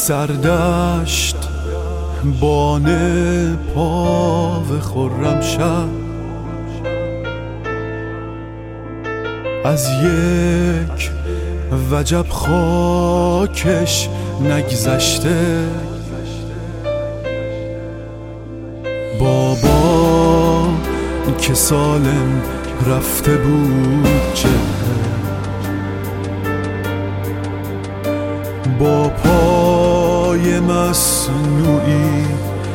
سردشت بانه پا و خرم شب، از یک وجب خاکش نگذشته. بابا که سالم رفته بود چهره، با پای مصنوعی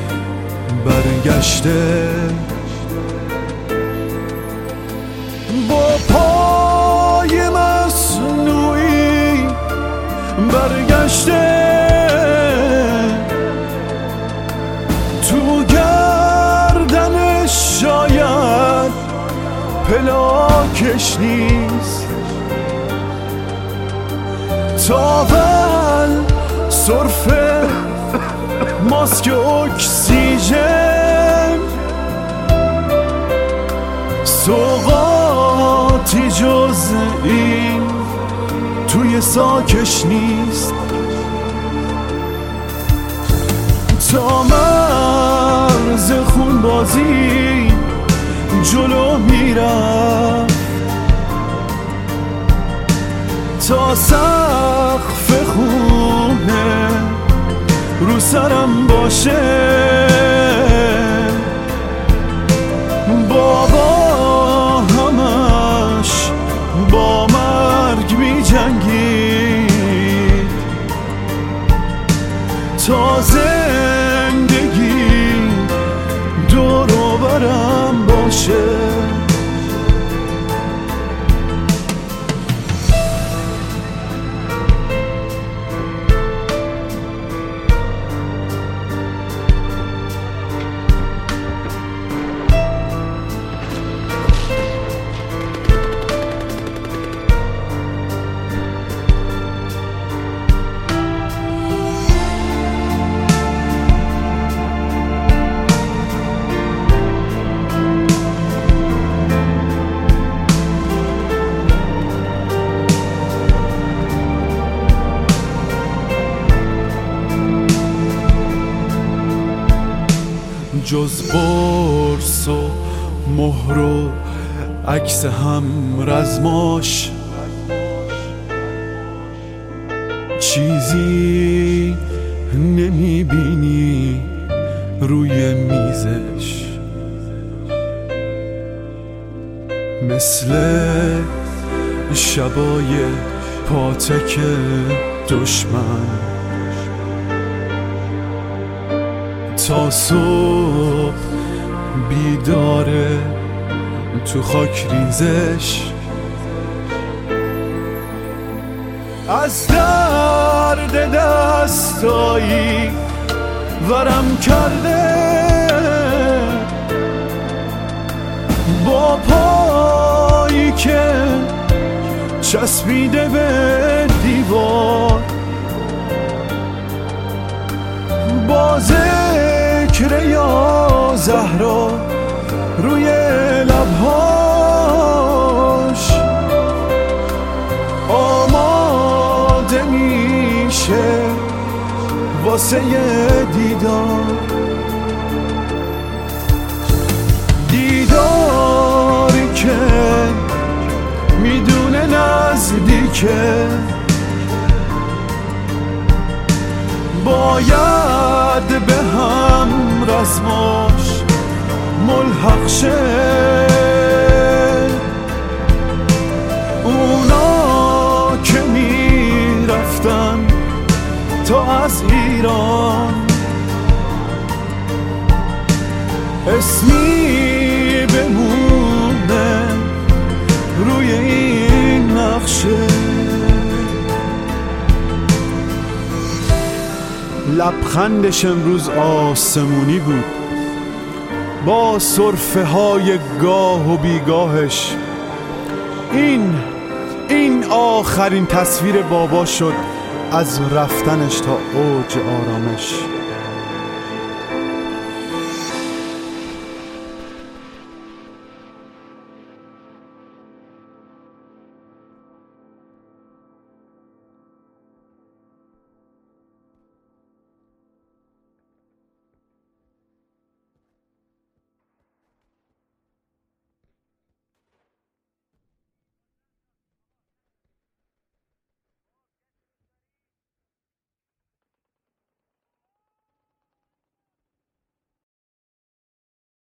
برگشته، با پای مصنوعی برگشته. تو گردنش شاید پلاکش نیست، تاول سرفه ماسک اکسیژن، سوغاتی جز این توی ساکش نیست. تا مرز خون بازی جلو میرم، تا سقف خونه رو سرم باشه. بابا همش با مرگ می جنگید تا زندگی دور و برم باشه. جز قرص و مهر و عکس هم رزماش چیزی نمیبینی روی میزش، مثل شبای پاتک دشمن تا صبح بیداره تو خاک ریزش. از درد دستایی ورم کرده، با پایی که چسبیده به دیوار، با ذکر یا زهرا روی لبهاش آماده میشه واسه دیدار، دیداری که میدونه نزدیکه، باید به هم رزماش ملحق شه. اونا که میرفتن تا از ایران، اسمی بمونه روی این نقشه. لبخندش امروز آسمونی بود، با سرفه های گاه و بیگاهش. این آخرین تصویر بابا شد از رفتنش تا اوج آرامش.